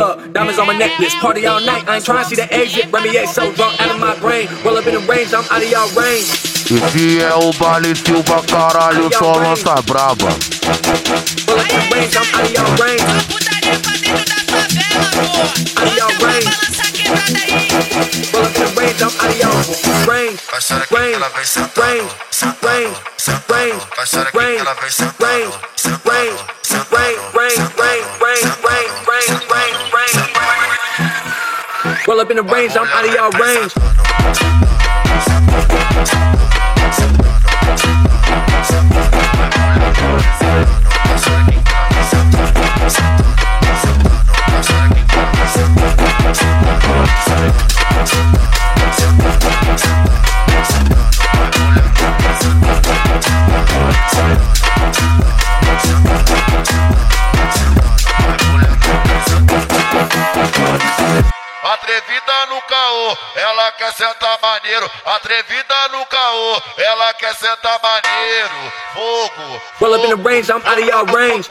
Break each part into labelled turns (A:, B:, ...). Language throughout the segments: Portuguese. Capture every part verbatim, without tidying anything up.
A: up, diamonds on my necklace. Party all night, I ain't trying to see the exit. Remy A so drunk out of my brain. Roll up in the range, I'm out of y'all range.
B: Esse é o baile Silva, caralho, só lança braba.
A: Roll up in the range, I'm out of y'all range. Out of y'all range. Roll up in the range, I'm out of y'all range. Range, range, range, range, range, range, range, range, range, range, range, range, range, range. Roll up in the range, I'm out of y'all range.
C: Atrevida no caô, ela quer sentar maneiro. Atrevida no caô, ela quer sentar maneiro. Fogo.
A: Roll up in the range, I'm out of y'all range.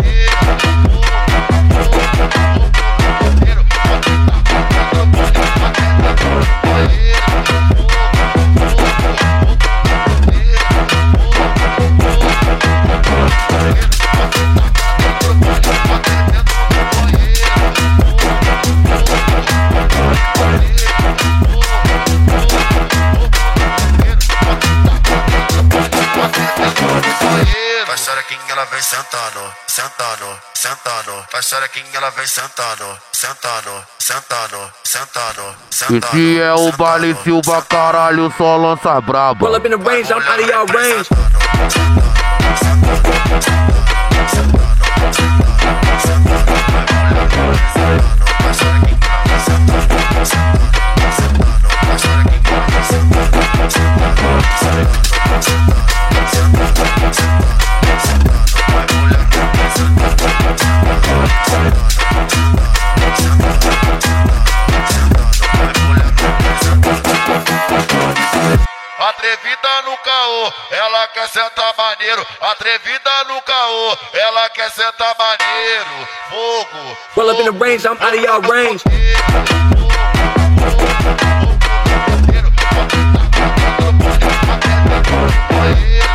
C: Faz xerequinha, ela vem sentando, sentando, sentando. Faz xerequinha, ela vem sentando, sentando, sentando, sentando, sentando.
B: Esse é o baile Silva, caralho, só lança braba.
A: Roll up in the range, I'm out of y'all range.
C: Atrevida no caô, ela quer sentar maneiro. Atrevida no caô, ela quer sentar maneiro. Fogo.
A: Roll up in the range, I'm out of y'all range.
C: Yeah.